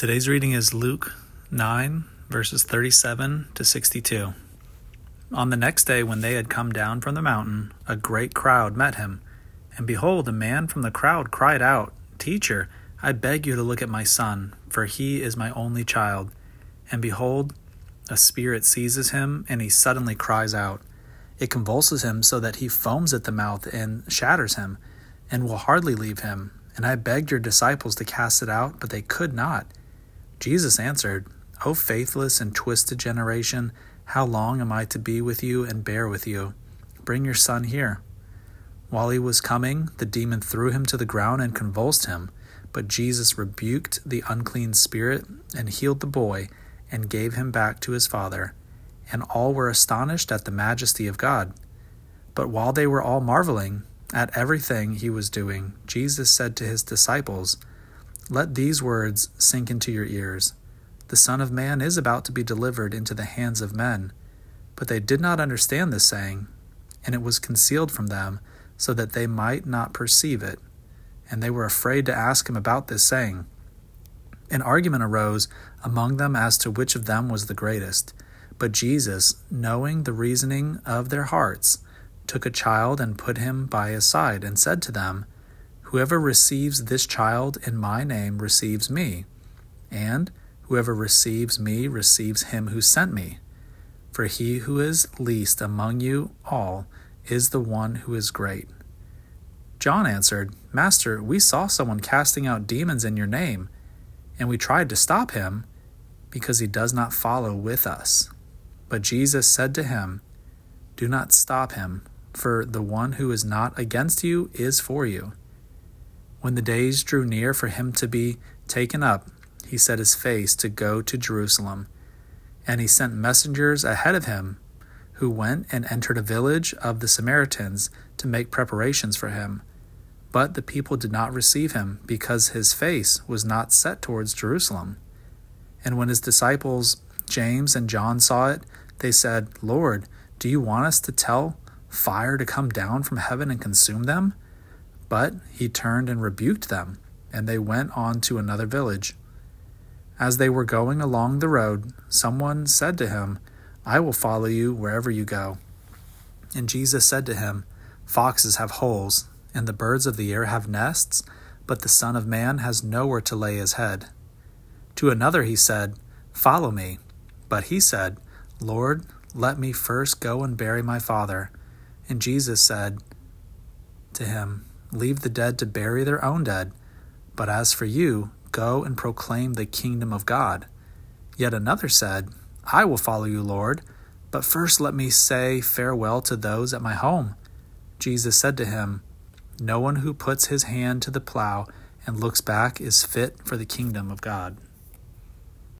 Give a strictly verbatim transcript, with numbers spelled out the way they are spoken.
Today's reading is Luke nine, verses thirty-seven to sixty-two. On the next day, when they had come down from the mountain, a great crowd met him. And behold, a man from the crowd cried out, "Teacher, I beg you to look at my son, for he is my only child." And behold, a spirit seizes him, and he suddenly cries out. It convulses him so that he foams at the mouth and shatters him, and will hardly leave him. And I begged your disciples to cast it out, but they could not. Jesus answered, "O faithless and twisted generation, how long am I to be with you and bear with you? Bring your son here." While he was coming, the demon threw him to the ground and convulsed him. But Jesus rebuked the unclean spirit and healed the boy and gave him back to his father. And all were astonished at the majesty of God. But while they were all marveling at everything he was doing, Jesus said to his disciples, "Let these words sink into your ears. The Son of Man is about to be delivered into the hands of men." But they did not understand this saying, and it was concealed from them, so that they might not perceive it. And they were afraid to ask him about this saying. An argument arose among them as to which of them was the greatest. But Jesus, knowing the reasoning of their hearts, took a child and put him by his side, and said to them, "Whoever receives this child in my name receives me, and whoever receives me receives him who sent me. For he who is least among you all is the one who is great." John answered, "Master, we saw someone casting out demons in your name, and we tried to stop him, because he does not follow with us." But Jesus said to him, "Do not stop him, for the one who is not against you is for you." When the days drew near for him to be taken up, he set his face to go to Jerusalem. And he sent messengers ahead of him, who went and entered a village of the Samaritans to make preparations for him. But the people did not receive him, because his face was not set towards Jerusalem. And when his disciples James and John saw it, they said, "Lord, do you want us to tell fire to come down from heaven and consume them?" But he turned and rebuked them, and they went on to another village. As they were going along the road, someone said to him, "I will follow you wherever you go." And Jesus said to him, "Foxes have holes, and the birds of the air have nests, but the Son of Man has nowhere to lay his head." To another he said, "Follow me." But he said, "Lord, let me first go and bury my father." And Jesus said to him, "Leave the dead to bury their own dead, but as for you, go and proclaim the kingdom of God." Yet another said, "I will follow you, Lord, but first let me say farewell to those at my home." Jesus said to him, "No one who puts his hand to the plow and looks back is fit for the kingdom of God."